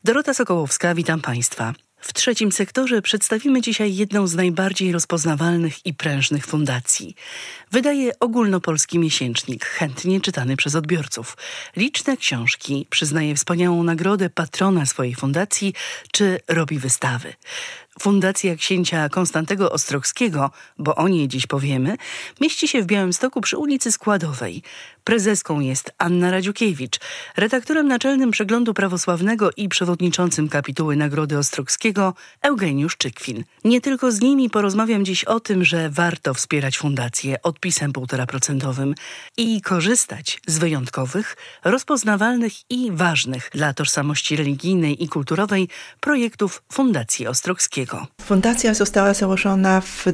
Dorota Sokołowska, witam Państwa. W trzecim sektorze przedstawimy dzisiaj jedną z najbardziej rozpoznawalnych i prężnych fundacji. Wydaje ogólnopolski miesięcznik, chętnie czytany przez odbiorców. Liczne książki, przyznaje wspaniałą nagrodę patrona swojej fundacji, czy robi wystawy. Fundacja księcia Konstantego Ostrogskiego, bo o niej dziś powiemy, mieści się w Białymstoku przy ulicy Składowej. Prezeską jest Anna Radziukiewicz, redaktorem naczelnym Przeglądu Prawosławnego i przewodniczącym kapituły Nagrody Ostrogskiego Eugeniusz Czykwin. Nie tylko z nimi porozmawiam dziś o tym, że warto wspierać fundację odpisem 1,5% i korzystać z wyjątkowych, rozpoznawalnych i ważnych dla tożsamości religijnej i kulturowej projektów Fundacji Ostrogskiego. Fundacja została założona w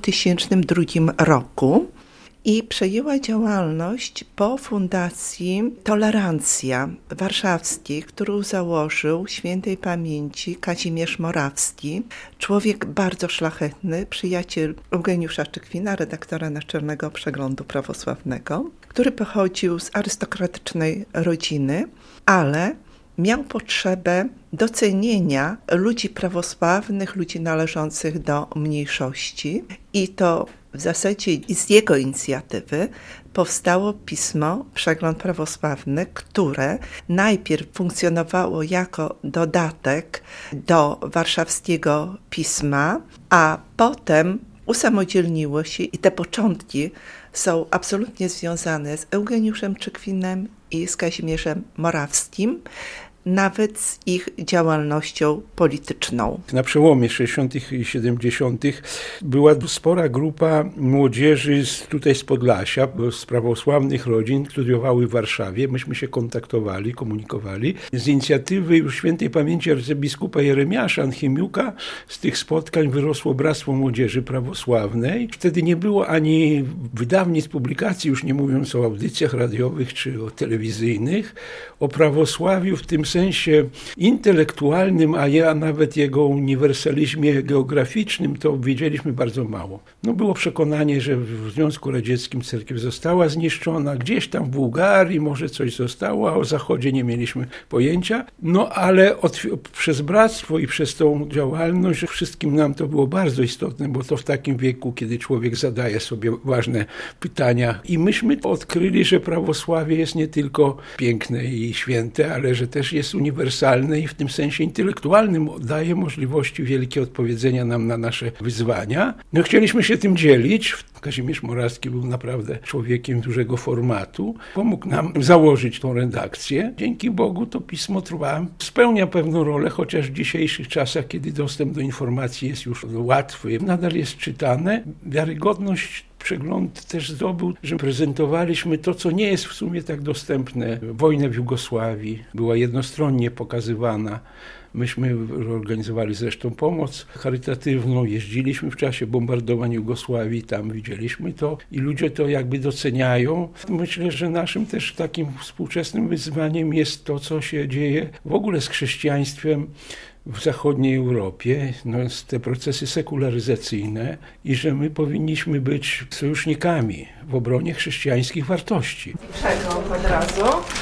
2002 roku i przejęła działalność po Fundacji Tolerancja warszawskiej, którą założył świętej pamięci Kazimierz Morawski, człowiek bardzo szlachetny, przyjaciel Eugeniusza Czykwina, redaktora naczelnego Przeglądu Prawosławnego, który pochodził z arystokratycznej rodziny, ale miał potrzebę docenienia ludzi prawosławnych, ludzi należących do mniejszości i to w zasadzie z jego inicjatywy powstało pismo Przegląd Prawosławny, które najpierw funkcjonowało jako dodatek do warszawskiego pisma, a potem usamodzielniło się i te początki są absolutnie związane z Eugeniuszem Czykwinem i z Kazimierzem Morawskim, nawet z ich działalnością polityczną. Na przełomie 60. i 70. była spora grupa młodzieży tutaj z Podlasia, z prawosławnych rodzin, studiowały w Warszawie. Myśmy się kontaktowali, komunikowali. Z inicjatywy już świętej pamięci arcybiskupa Jeremiasza Anchimiuka z tych spotkań wyrosło Bractwo Młodzieży Prawosławnej. Wtedy nie było ani wydawnictw, publikacji, już nie mówiąc o audycjach radiowych czy o telewizyjnych, o prawosławiu w tym sensie intelektualnym, a nawet jego uniwersalizmie geograficznym, to wiedzieliśmy bardzo mało. Było przekonanie, że w Związku Radzieckim cerkiew została zniszczona, gdzieś tam w Bułgarii może coś zostało, a o Zachodzie nie mieliśmy pojęcia. Ale przez bractwo i przez tą działalność wszystkim nam to było bardzo istotne, bo to w takim wieku, kiedy człowiek zadaje sobie ważne pytania. I myśmy odkryli, że prawosławie jest nie tylko piękne i święte, ale że też jest uniwersalne i w tym sensie intelektualnym daje możliwości wielkie odpowiedzenia nam na nasze wyzwania. Chcieliśmy się tym dzielić. Kazimierz Morawski był naprawdę człowiekiem dużego formatu. Pomógł nam założyć tą redakcję. Dzięki Bogu to pismo trwa. Spełnia pewną rolę, chociaż w dzisiejszych czasach, kiedy dostęp do informacji jest już łatwy, nadal jest czytane. Wiarygodność Przegląd też zdobył, że prezentowaliśmy to, co nie jest w sumie tak dostępne. Wojnę w Jugosławii była jednostronnie pokazywana. Myśmy organizowali zresztą pomoc charytatywną, jeździliśmy w czasie bombardowań Jugosławii, tam widzieliśmy to i ludzie to jakby doceniają. Myślę, że naszym też takim współczesnym wyzwaniem jest to, co się dzieje w ogóle z chrześcijaństwem w zachodniej Europie, te procesy sekularyzacyjne i że my powinniśmy być sojusznikami w obronie chrześcijańskich wartości. Przegląd od razu.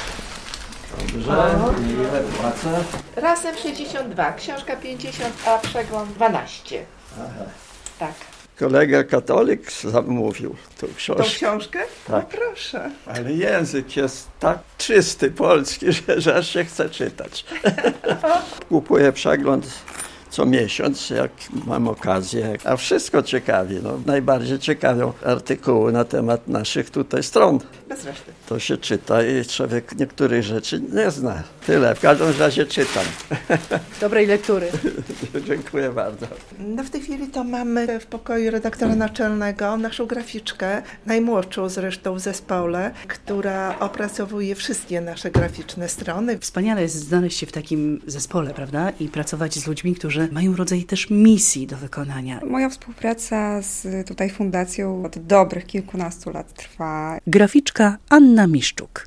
Dobrze, ile płacę? Razem 62, książka 50, a przegląd 12. Aha. Tak. Kolega katolik zamówił tą książkę. Tą książkę? Tak. No proszę. Ale język jest tak czysty polski, że aż się chce czytać. Kupuję Przegląd co miesiąc, jak mam okazję, a wszystko ciekawi. Najbardziej ciekawią artykuły na temat naszych tutaj stron. Bez reszty. To się czyta i człowiek niektórych rzeczy nie zna. Tyle, w każdym razie czytam. Dobrej lektury. Dziękuję bardzo. W tej chwili to mamy w pokoju redaktora naczelnego naszą graficzkę, najmłodszą zresztą w zespole, która opracowuje wszystkie nasze graficzne strony. Wspaniale jest znaleźć się w takim zespole, prawda? I pracować z ludźmi, którzy mają rodzaj też misji do wykonania. Moja współpraca z fundacją od dobrych kilkunastu lat trwa. Graficzka Anna Miszczuk.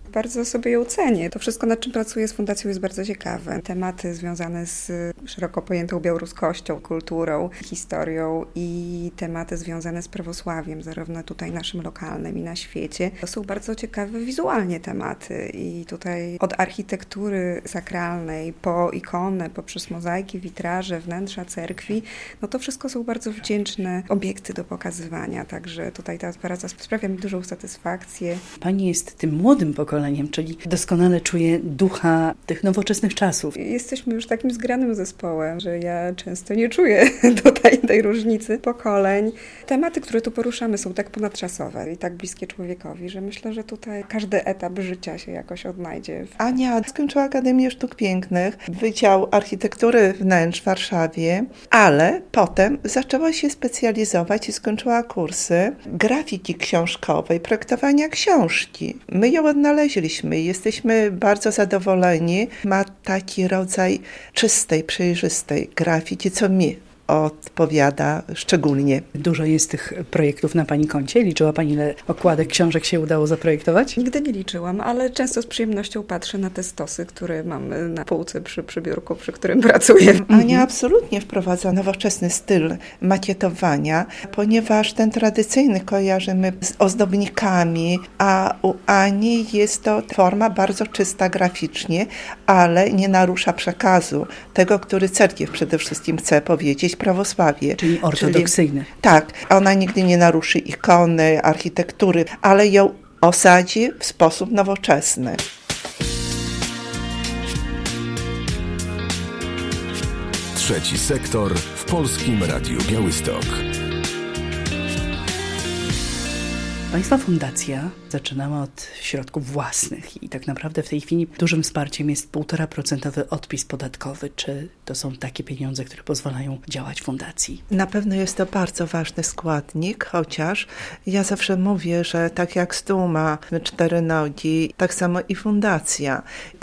Bardzo sobie ją cenię. To wszystko, nad czym pracuję z Fundacją, jest bardzo ciekawe. Tematy związane z szeroko pojętą białoruskością, kulturą, historią i tematy związane z prawosławiem, zarówno tutaj naszym lokalnym i na świecie. To są bardzo ciekawe wizualnie tematy i tutaj od architektury sakralnej po ikonę, poprzez mozaiki, witraże, wnętrza cerkwi, no to wszystko są bardzo wdzięczne obiekty do pokazywania, także tutaj ta praca sprawia mi dużą satysfakcję. Pani jest tym młodym pokoleniem, czyli doskonale czuje ducha tych nowoczesnych czasów. Jesteśmy już takim zgranym zespołem, że ja często nie czuję tutaj tej różnicy pokoleń. Tematy, które tu poruszamy, są tak ponadczasowe i tak bliskie człowiekowi, że myślę, że tutaj każdy etap życia się jakoś odnajdzie. Ania skończyła Akademię Sztuk Pięknych, Wydział Architektury Wnętrz w Warszawie, ale potem zaczęła się specjalizować i skończyła kursy grafiki książkowej, projektowania książki. My ją odnaleźliśmy i jesteśmy bardzo zadowoleni. Ma taki rodzaj czystej, przejrzystej grafiki, co mi odpowiada szczególnie. Dużo jest tych projektów na Pani koncie. Liczyła Pani, ile okładek książek się udało zaprojektować? Nigdy nie liczyłam, ale często z przyjemnością patrzę na te stosy, które mamy na półce przy biurku, przy którym pracuję. Ania absolutnie wprowadza nowoczesny styl makietowania, ponieważ ten tradycyjny kojarzymy z ozdobnikami, a u Ani jest to forma bardzo czysta graficznie, ale nie narusza przekazu, tego, który cerkiew przede wszystkim chce powiedzieć, prawosławie. Czyli ortodoksyjny. Tak, ona nigdy nie naruszy ikony, architektury, ale ją osadzi w sposób nowoczesny. Trzeci sektor w Polskim Radiu Białystok. Państwa fundacja zaczynała od środków własnych i tak naprawdę w tej chwili dużym wsparciem jest 1,5% odpis podatkowy. Czy to są takie pieniądze, które pozwalają działać fundacji? Na pewno jest to bardzo ważny składnik, chociaż ja zawsze mówię, że tak jak stół ma 4 nogi, tak samo i fundacja.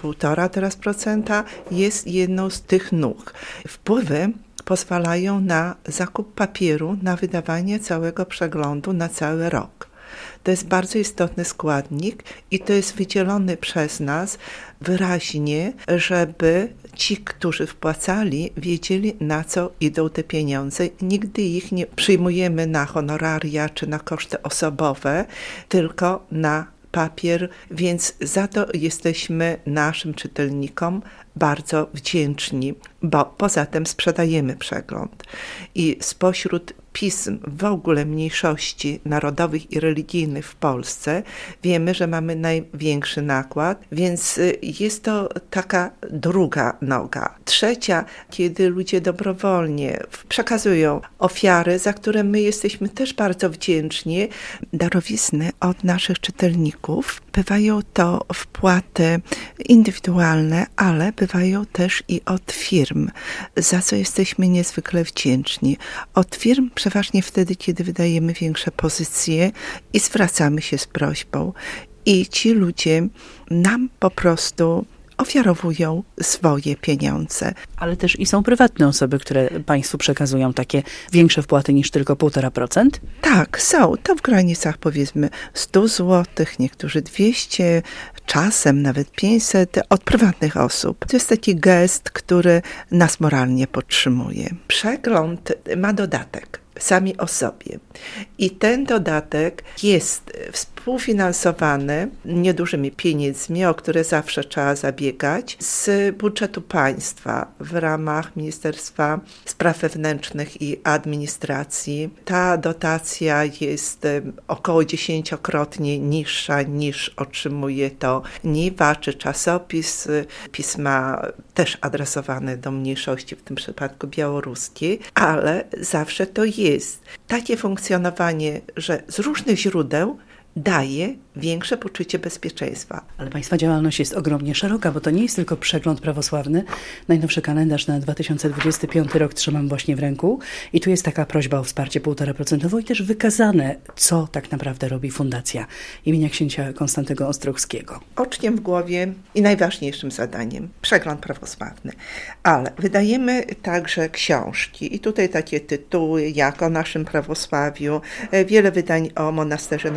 1,5% jest jedną z tych nóg. Wpływy pozwalają na zakup papieru, na wydawanie całego przeglądu na cały rok. To jest bardzo istotny składnik i to jest wydzielony przez nas wyraźnie, żeby ci, którzy wpłacali, wiedzieli, na co idą te pieniądze. Nigdy ich nie przyjmujemy na honoraria czy na koszty osobowe, tylko na papier, więc za to jesteśmy naszym czytelnikom bardzo wdzięczni, bo poza tym sprzedajemy przegląd. I spośród pism w ogóle mniejszości narodowych i religijnych w Polsce wiemy, że mamy największy nakład, więc jest to taka druga noga. Trzecia, kiedy ludzie dobrowolnie przekazują ofiary, za które my jesteśmy też bardzo wdzięczni. Darowizny od naszych czytelników. Bywają to wpłaty indywidualne, ale bywają też i od firm, za co jesteśmy niezwykle wdzięczni. Od firm przeważnie wtedy, kiedy wydajemy większe pozycje i zwracamy się z prośbą. I ci ludzie nam po prostu ofiarowują swoje pieniądze. Ale też i są prywatne osoby, które Państwu przekazują takie większe wpłaty niż tylko 1,5%? Tak, są. To w granicach powiedzmy 100 zł, niektórzy 200, czasem nawet 500 od prywatnych osób. To jest taki gest, który nas moralnie podtrzymuje. Przegląd ma dodatek sami o sobie. I ten dodatek jest współfinansowany niedużymi pieniędzmi, o które zawsze trzeba zabiegać, z budżetu państwa w ramach Ministerstwa Spraw Wewnętrznych i Administracji. Ta dotacja jest około 10-krotnie niższa niż otrzymuje to Niwa czy czasopis, pisma też adresowane do mniejszości, w tym przypadku białoruskiej, ale zawsze to jest takie funkcjonowanie, że z różnych źródeł daje większe poczucie bezpieczeństwa. Ale Państwa działalność jest ogromnie szeroka, bo to nie jest tylko przegląd prawosławny. Najnowszy kalendarz na 2025 rok trzymam właśnie w ręku i tu jest taka prośba o wsparcie 1,5% i też wykazane, co tak naprawdę robi Fundacja imienia księcia Konstantego Ostrogskiego. Oczkiem w głowie i najważniejszym zadaniem przegląd prawosławny. Ale wydajemy także książki i tutaj takie tytuły jak o naszym prawosławiu, wiele wydań o monasterze na Świętej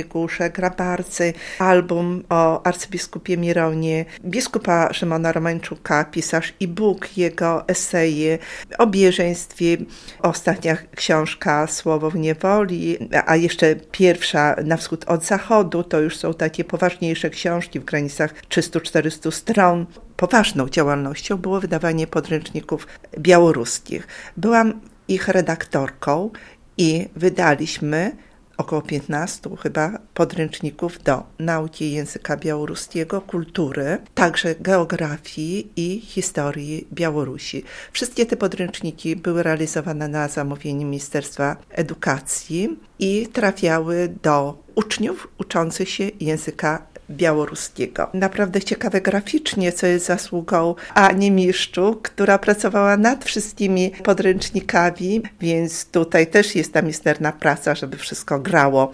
Kamiennej Górze, Grabarcy, album o arcybiskupie Mironie, biskupa Szymona Romańczuka, Pisarz i Bóg, jego eseje o bieżeństwie, ostatnia książka Słowo w niewoli, a jeszcze pierwsza Na wschód od zachodu, to już są takie poważniejsze książki w granicach 300-400 stron. Poważną działalnością było wydawanie podręczników białoruskich. Byłam ich redaktorką i wydaliśmy około 15 chyba podręczników do nauki języka białoruskiego, kultury, także geografii i historii Białorusi. Wszystkie te podręczniki były realizowane na zamówienie Ministerstwa Edukacji i trafiały do uczniów uczących się języka białoruskiego. Naprawdę ciekawe graficznie, co jest zasługą Ani Miszczuk, która pracowała nad wszystkimi podręcznikami, więc tutaj też jest ta misterna praca, żeby wszystko grało.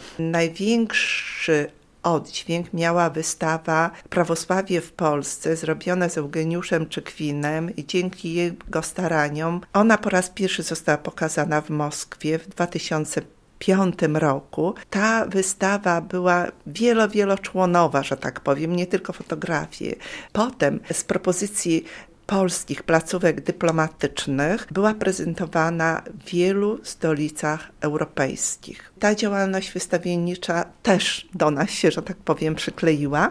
Największy oddźwięk miała wystawa Prawosławie w Polsce, zrobiona z Eugeniuszem Czykwinem i dzięki jego staraniom ona po raz pierwszy została pokazana w Moskwie w 2005 roku. Ta wystawa była wieloczłonowa, że tak powiem, nie tylko fotografie. Potem z propozycji polskich placówek dyplomatycznych była prezentowana w wielu stolicach europejskich. Ta działalność wystawiennicza też do nas się, że tak powiem, przykleiła.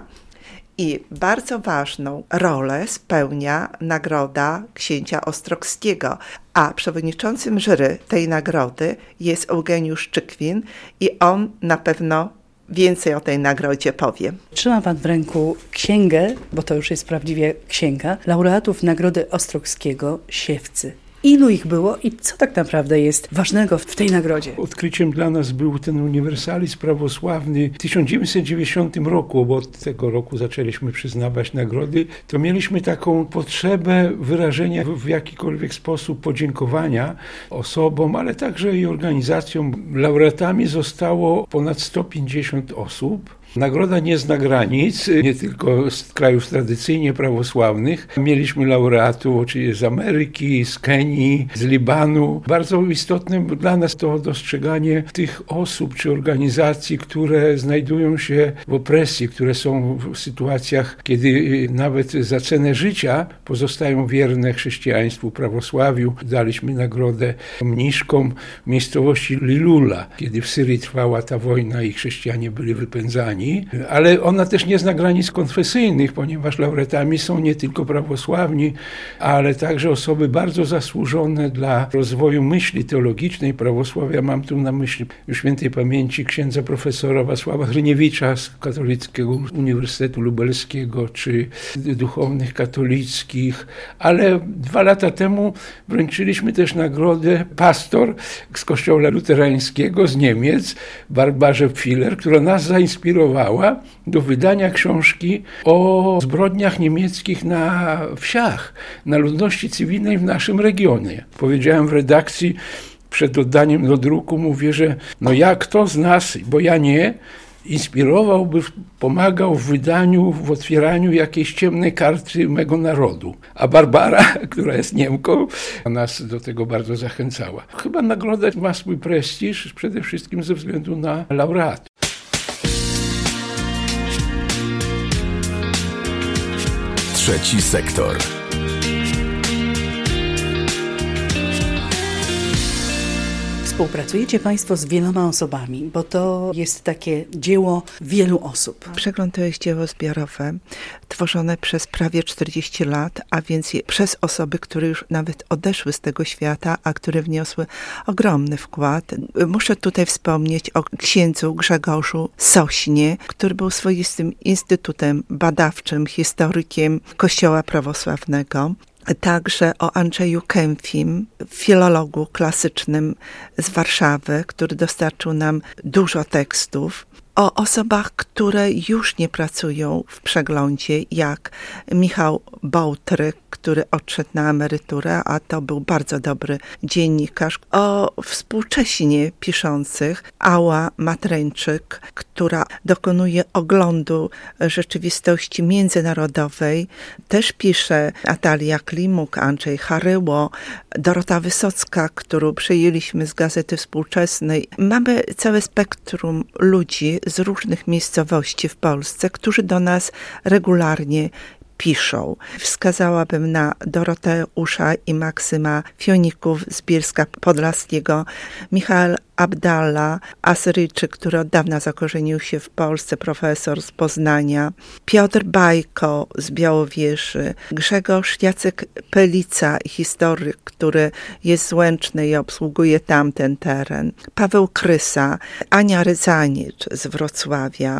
I bardzo ważną rolę spełnia nagroda księcia Ostrogskiego, a przewodniczącym jury tej nagrody jest Eugeniusz Czykwin i on na pewno więcej o tej nagrodzie powie. Trzyma pan w ręku księgę, bo to już jest prawdziwie księga, laureatów Nagrody Ostrogskiego Siewcy. Ilu ich było i co tak naprawdę jest ważnego w tej nagrodzie? Odkryciem dla nas był ten uniwersalizm prawosławny. W 1990 roku, bo od tego roku zaczęliśmy przyznawać nagrody, to mieliśmy taką potrzebę wyrażenia w jakikolwiek sposób podziękowania osobom, ale także i organizacjom. Laureatami zostało ponad 150 osób. Nagroda nie zna granic, nie tylko z krajów tradycyjnie prawosławnych. Mieliśmy laureatów oczywiście z Ameryki, z Kenii, z Libanu. Bardzo istotne dla nas to dostrzeganie tych osób czy organizacji, które znajdują się w opresji, które są w sytuacjach, kiedy nawet za cenę życia pozostają wierne chrześcijaństwu, prawosławiu. Daliśmy nagrodę mniszkom w miejscowości Lilula, kiedy w Syrii trwała ta wojna i chrześcijanie byli wypędzani. Ale ona też nie zna granic konfesyjnych, ponieważ laureatami są nie tylko prawosławni, ale także osoby bardzo zasłużone dla rozwoju myśli teologicznej prawosławia. Mam tu na myśli świętej pamięci księdza profesora Wacława Hryniewicza z Katolickiego Uniwersytetu Lubelskiego, czy duchownych katolickich. Ale 2 lata temu wręczyliśmy też nagrodę pastor z kościoła luterańskiego z Niemiec, Barbarze Pfiller, która nas zainspirowała do wydania książki o zbrodniach niemieckich na wsiach, na ludności cywilnej w naszym regionie. Powiedziałem w redakcji przed oddaniem do druku, mówię, że ja kto z nas, bo ja nie, inspirowałby, pomagał w wydaniu, w otwieraniu jakiejś ciemnej karty mego narodu. A Barbara, która jest Niemką, nas do tego bardzo zachęcała. Chyba nagroda ma swój prestiż, przede wszystkim ze względu na laureatów. Trzeci sektor. Współpracujecie Państwo z wieloma osobami, bo to jest takie dzieło wielu osób. Przegląd to jest dzieło zbiorowe, tworzone przez prawie 40 lat, a więc przez osoby, które już nawet odeszły z tego świata, a które wniosły ogromny wkład. Muszę tutaj wspomnieć o księdzu Grzegorzu Sośnie, który był swoistym instytutem badawczym, historykiem Kościoła prawosławnego. Także o Andrzeju Kęfim, filologu klasycznym z Warszawy, który dostarczył nam dużo tekstów. O osobach, które już nie pracują w przeglądzie, jak Michał Bołtryk, który odszedł na emeryturę, a to był bardzo dobry dziennikarz. O współcześnie piszących, Ała Matreńczyk, która dokonuje oglądu rzeczywistości międzynarodowej. Też pisze Natalia Klimuk, Andrzej Haryło, Dorota Wysocka, którą przejęliśmy z Gazety Współczesnej. Mamy całe spektrum ludzi z różnych miejscowości w Polsce, którzy do nas regularnie piszą. Wskazałabym na Doroteusza i Maksyma Fioników z Bielska Podlaskiego, Michał Abdalla, Asyryjczyk, który od dawna zakorzenił się w Polsce, profesor z Poznania, Piotr Bajko z Białowieży, Grzegorz Jacek Pelica, historyk, który jest z Łęcznej i obsługuje tamten teren, Paweł Krysa, Ania Rydzaniecz z Wrocławia,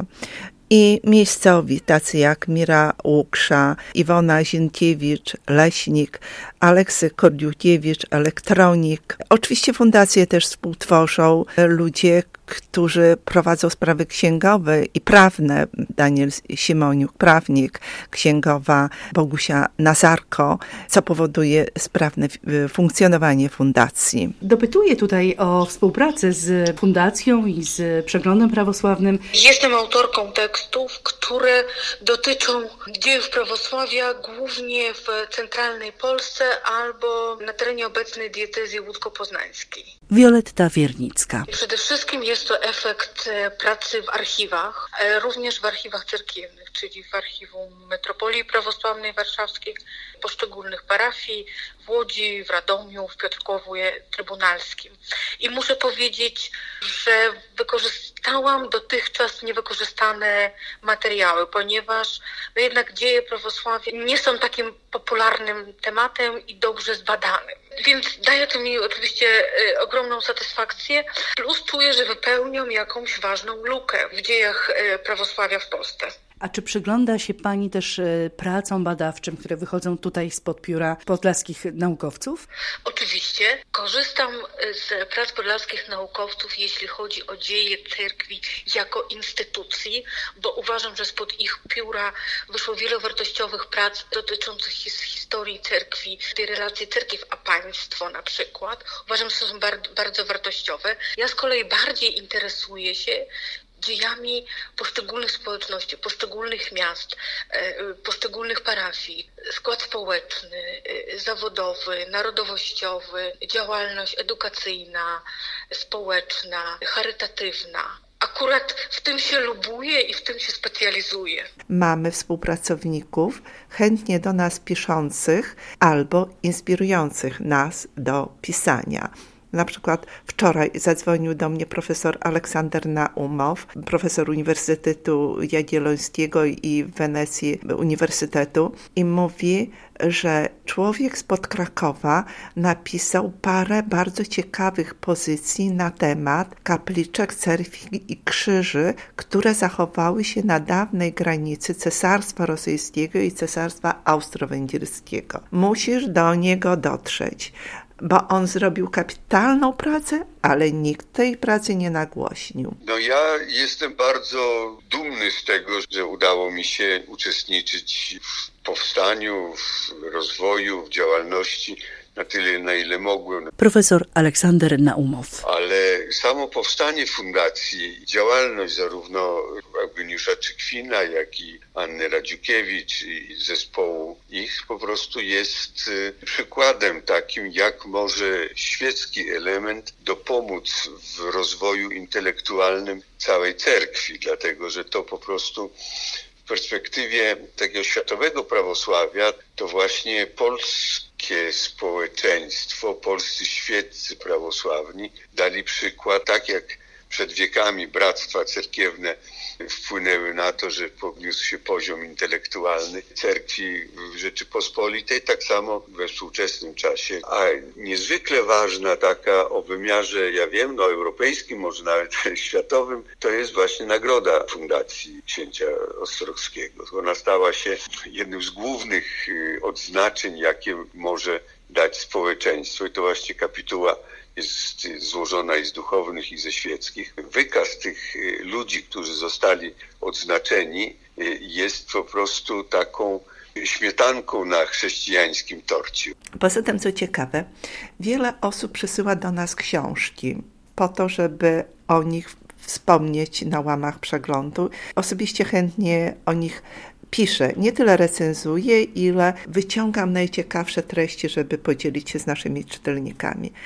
i miejscowi, tacy jak Mira Łuksza, Iwona Zienkiewicz, leśnik, Aleksy Kordiukiewicz, elektronik. Oczywiście fundacje też współtworzą ludzie, którzy prowadzą sprawy księgowe i prawne. Daniel Simoniuk, prawnik, księgowa Bogusia Nazarko, co powoduje sprawne funkcjonowanie fundacji. Dopytuję tutaj o współpracę z fundacją i z Przeglądem Prawosławnym. Jestem autorką tekstów, które dotyczą dziejów prawosławia głównie w centralnej Polsce albo na terenie obecnej diecezji łódzko-poznańskiej. Wioletta Wiernicka. Przede wszystkim jest to efekt pracy w archiwach, również w archiwach cerkiewnych, czyli w archiwum Metropolii Prawosławnej Warszawskiej, poszczególnych parafii, w Łodzi, w Radomiu, w Piotrkowie Trybunalskim. I muszę powiedzieć, że wykorzystałam dotychczas niewykorzystane materiały, ponieważ jednak dzieje prawosławia nie są takim popularnym tematem i dobrze zbadanym. Więc daje to mi oczywiście ogromną satysfakcję, plus czuję, że wypełniam jakąś ważną lukę w dziejach prawosławia w Polsce. A czy przygląda się Pani też pracom badawczym, które wychodzą tutaj spod pióra podlaskich naukowców? Oczywiście. Korzystam z prac podlaskich naukowców, jeśli chodzi o dzieje cerkwi jako instytucji, bo uważam, że spod ich pióra wyszło wiele wartościowych prac dotyczących historii cerkwi, tej relacji cerkiew a państwo na przykład. Uważam, że są bardzo wartościowe. Ja z kolei bardziej interesuję się dziejami poszczególnych społeczności, poszczególnych miast, poszczególnych parafii, skład społeczny, zawodowy, narodowościowy, działalność edukacyjna, społeczna, charytatywna. Akurat w tym się lubuję i w tym się specjalizuję. Mamy współpracowników chętnie do nas piszących albo inspirujących nas do pisania. Na przykład wczoraj zadzwonił do mnie profesor Aleksander Naumow, profesor Uniwersytetu Jagiellońskiego i w Wenecji Uniwersytetu, i mówi, że człowiek spod Krakowa napisał parę bardzo ciekawych pozycji na temat kapliczek, cerkwi i krzyży, które zachowały się na dawnej granicy Cesarstwa Rosyjskiego i Cesarstwa Austro-Węgierskiego. Musisz do niego dotrzeć, bo on zrobił kapitalną pracę, ale nikt tej pracy nie nagłośnił. No ja jestem bardzo dumny z tego, że udało mi się uczestniczyć w powstaniu, w rozwoju, w działalności na tyle, na ile mogłem. Profesor Aleksander Naumow. Ale samo powstanie fundacji, działalność zarówno Eugeniusza Czykwina, jak i Anny Radziukiewicz i zespołu ich po prostu jest przykładem takim, jak może świecki element dopomóc w rozwoju intelektualnym całej cerkwi, dlatego że to po prostu w perspektywie takiego światowego prawosławia to właśnie polskie społeczeństwo, polscy świeccy prawosławni dali przykład, tak jak przed wiekami bractwa cerkiewne wpłynęły na to, że podniósł się poziom intelektualny cerkwi Rzeczypospolitej, tak samo we współczesnym czasie. A niezwykle ważna taka o wymiarze, ja wiem, europejskim, może nawet światowym, to jest właśnie nagroda Fundacji Księcia Ostrowskiego. Ona stała się jednym z głównych odznaczeń, jakie może dać społeczeństwo, i to właśnie kapituła jest złożona i z duchownych, i ze świeckich. Wykaz tych ludzi, którzy zostali odznaczeni, jest po prostu taką śmietanką na chrześcijańskim torcie. Poza tym, co ciekawe, wiele osób przysyła do nas książki po to, żeby o nich wspomnieć na łamach przeglądu. Osobiście chętnie o nich piszę. Nie tyle recenzuję, ile wyciągam najciekawsze treści, żeby podzielić się z naszymi czytelnikami.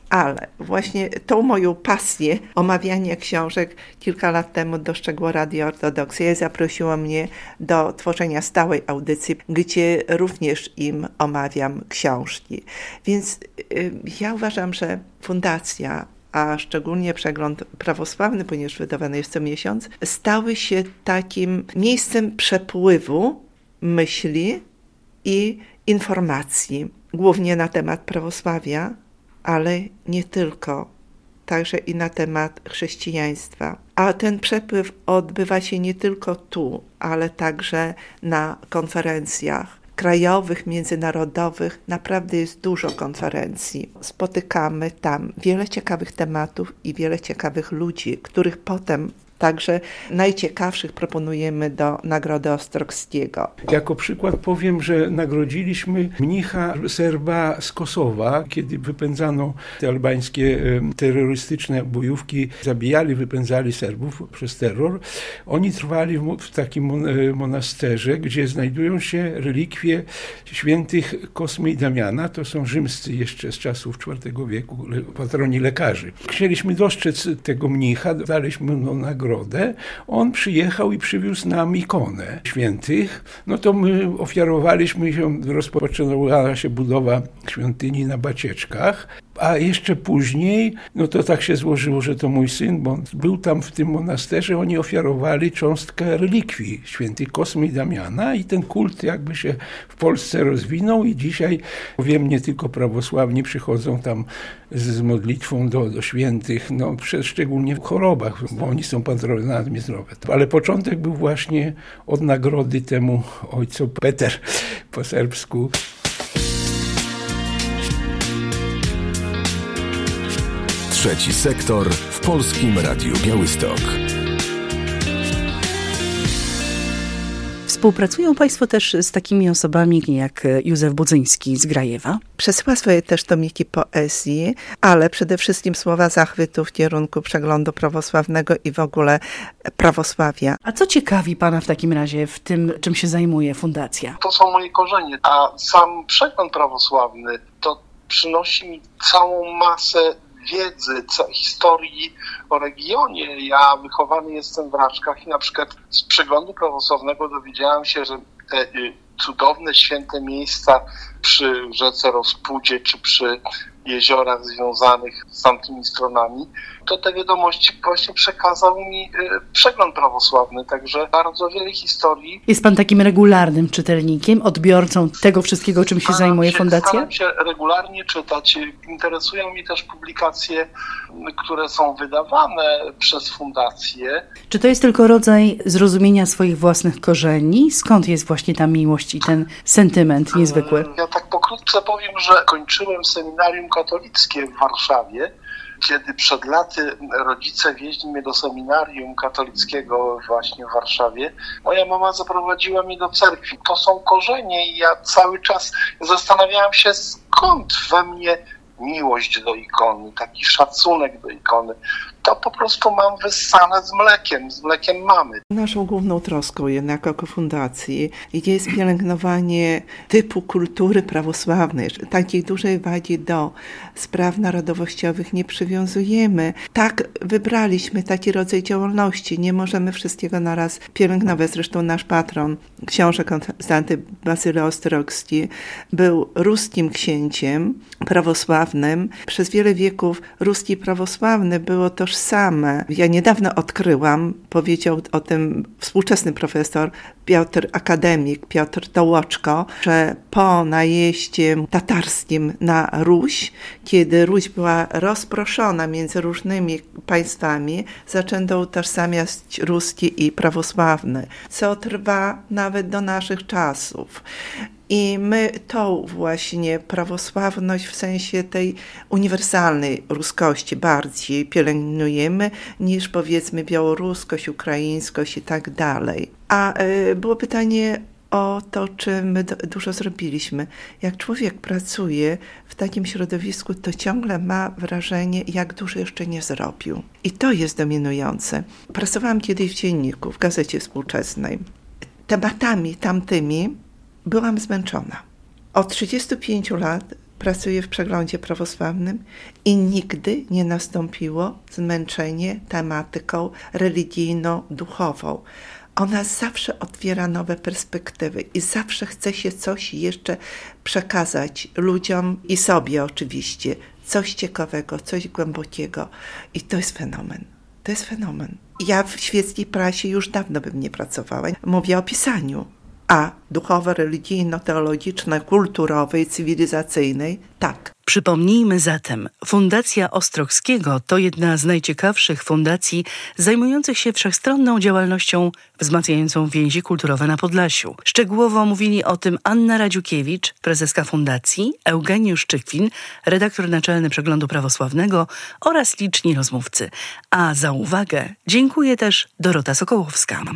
Ale właśnie tą moją pasję omawiania książek kilka lat temu dostrzegło Radio Ortodoksja i zaprosiło mnie do tworzenia stałej audycji, gdzie również im omawiam książki. Więc ja uważam, że fundacja, a szczególnie Przegląd Prawosławny, ponieważ wydawany jest co miesiąc, stały się takim miejscem przepływu myśli i informacji, głównie na temat prawosławia, ale nie tylko, także i na temat chrześcijaństwa. A ten przepływ odbywa się nie tylko tu, ale także na konferencjach krajowych, międzynarodowych. Naprawdę jest dużo konferencji. Spotykamy tam wiele ciekawych tematów i wiele ciekawych ludzi, których potem także najciekawszych proponujemy do Nagrody Ostrogskiego. Jako przykład powiem, że nagrodziliśmy mnicha Serba z Kosowa, kiedy wypędzano te albańskie terrorystyczne bojówki, zabijali, wypędzali Serbów przez terror. Oni trwali w takim monasterze, gdzie znajdują się relikwie świętych Kosmy i Damiana. To są rzymscy jeszcze z czasów IV wieku patroni lekarzy. Chcieliśmy dostrzec tego mnicha, daliśmy mu nagrodę. On przyjechał i przywiózł nam ikonę świętych. No to my ofiarowaliśmy się, rozpoczęła się budowa świątyni na Bacieczkach. A jeszcze później, no to tak się złożyło, że to mój syn, bo on był tam w tym monasterze, oni ofiarowali cząstkę relikwii świętych Kosmy i Damiana i ten kult jakby się w Polsce rozwinął i dzisiaj, wiem, nie tylko prawosławni przychodzą tam z modlitwą do świętych, no szczególnie w chorobach, bo oni są patronami zdrowia. Ale początek był właśnie od nagrody temu ojcu Peter po serbsku. Trzeci sektor w Polskim Radiu Białystok. Współpracują Państwo też z takimi osobami jak Józef Budzyński z Grajewa? Przesyła swoje też tomiki poezji, ale przede wszystkim słowa zachwytu w kierunku przeglądu prawosławnego i w ogóle prawosławia. A co ciekawi Pana w takim razie w tym, czym się zajmuje fundacja? To są moje korzenie, a sam przegląd prawosławny to przynosi mi całą masę wiedzy, historii o regionie. Ja wychowany jestem w Raczkach i na przykład z przeglądu prawosławnego dowiedziałem się, że te cudowne, święte miejsca przy rzece Rospudzie czy przy jeziorach związanych z tamtymi stronami, to te wiadomości właśnie przekazał mi przegląd prawosławny, także bardzo wiele historii. Jest Pan takim regularnym czytelnikiem, odbiorcą tego wszystkiego, czym się zajmuje fundacja? Staram się regularnie czytać. Interesują mnie też publikacje, które są wydawane przez fundację. Czy to jest tylko rodzaj zrozumienia swoich własnych korzeni? Skąd jest właśnie ta miłość i ten sentyment niezwykły? Ja tak pokrótce powiem, że kończyłem seminarium katolickie w Warszawie. Kiedy przed laty rodzice wieźli mnie do seminarium katolickiego właśnie w Warszawie, moja mama zaprowadziła mnie do cerkwi. To są korzenie i ja cały czas zastanawiałem się, skąd we mnie miłość do ikony, taki szacunek do ikony. To po prostu mam wyssane z mlekiem mamy. Naszą główną troską jednak jako fundacji jest pielęgnowanie typu kultury prawosławnej. Takiej dużej wagi do spraw narodowościowych nie przywiązujemy. Tak wybraliśmy taki rodzaj działalności. Nie możemy wszystkiego naraz pielęgnować. Zresztą nasz patron, książę Konstanty Basyla Ostrogski, był ruskim księciem prawosławnym. Przez wiele wieków ruski prawosławny było tożsame. Ja niedawno odkryłam, powiedział o tym współczesny profesor akademik Piotr Tołoczko, że po najeździe tatarskim na Ruś, kiedy Ruś była rozproszona między różnymi państwami, zaczęto utożsamiać ruski i prawosławny, co trwa nawet do naszych czasów. I my tą właśnie prawosławność w sensie tej uniwersalnej ruskości bardziej pielęgnujemy niż powiedzmy białoruskość, ukraińskość i tak dalej. A było pytanie o to, czy my dużo zrobiliśmy. Jak człowiek pracuje w takim środowisku, to ciągle ma wrażenie, jak dużo jeszcze nie zrobił. I to jest dominujące. Pracowałam kiedyś w dzienniku, w Gazecie Współczesnej. Tematami tamtymi byłam zmęczona. Od 35 lat pracuję w Przeglądzie Prawosławnym i nigdy nie nastąpiło zmęczenie tematyką religijno-duchową. Ona zawsze otwiera nowe perspektywy i zawsze chce się coś jeszcze przekazać ludziom i sobie oczywiście. Coś ciekawego, coś głębokiego. I to jest fenomen. To jest fenomen. Ja w świeckiej prasie już dawno bym nie pracowała. Mówię o pisaniu. A duchowo, religijno-teologicznej, kulturowej, cywilizacyjnej, tak. Przypomnijmy zatem, Fundacja Ostrockiego to jedna z najciekawszych fundacji zajmujących się wszechstronną działalnością wzmacniającą więzi kulturowe na Podlasiu. Szczegółowo mówili o tym Anna Radziukiewicz, prezeska fundacji, Eugeniusz Czykwin, redaktor naczelny Przeglądu Prawosławnego oraz liczni rozmówcy. A za uwagę dziękuję też Dorota Sokołowska.